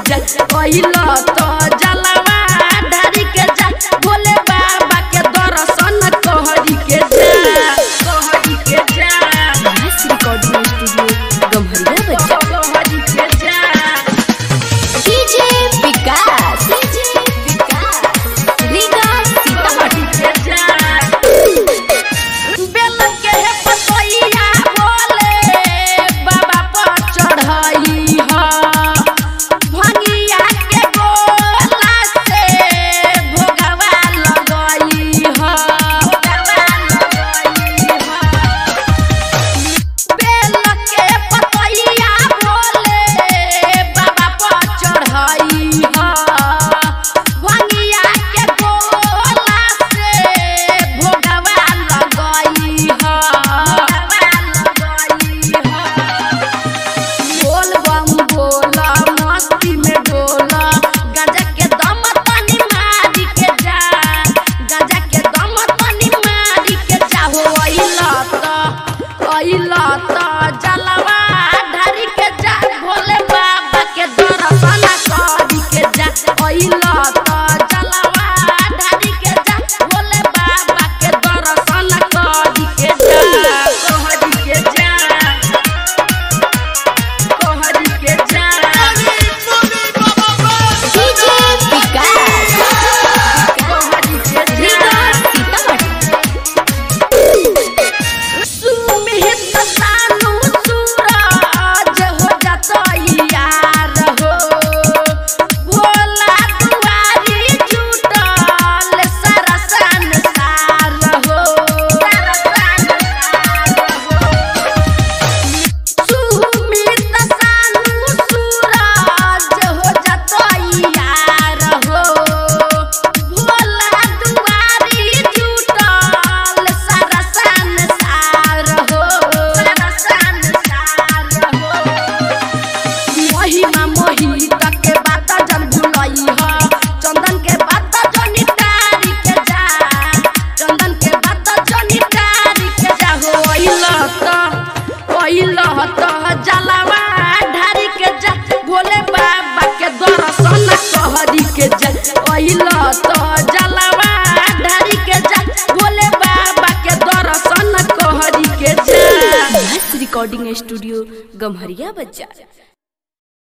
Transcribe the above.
जा ओइला तो जलवा ढारी के जा भोले बाबा के दर्शन कहरी के जा रिकॉर्डिंग स्टूडियो गम्हरिया बजा कहरी के जा डीजे विकास रीगा सीतामढ़ी के जा बेल के पतोइया भोले बाबा पर चढ़ाई हा भंगिया के गोला से भोगवा लगाई हा बेल के पतोइया भोले बाबा पर चढ़ाई हा भंगिया के गोला से भोगवा लगाई हा बोल बम बोला मस्ती में डोला गजा के दम तनी मारी के जा गजा के दम तनी मारी के जा हो अइला तो जलवा ढारी के जा भोले बाबा के दर्शन करी के जा अइला तो जलवा ढारी के जा भोले बाबा के दर्शन करी के जा कहरी के जा कहरी के जा डीजे विकास कहरी के रीगा जा सीतामढ़ी सुमित सानू सूरज हो जतैयार हो भोला दुआरी जुटल सारा संसार हो सुमित सानू सूरज हो जतैयार हो भोला दुआरी जुटल सारा संसार हो महिमा मोहित के बात जन भुलई ह चंदन के बात जनी तारी के जा चंदन के बात जनी तारी के जा हो अइला तो जलवा ढारी के जा भोले बाबा के दर्शन कहरी के जा अइला तो जलवा ढारी के जा भोले बाबा के दर्शन कहरी के जा रिकॉर्डिंग स्टूडियो गम्हरिया बजा।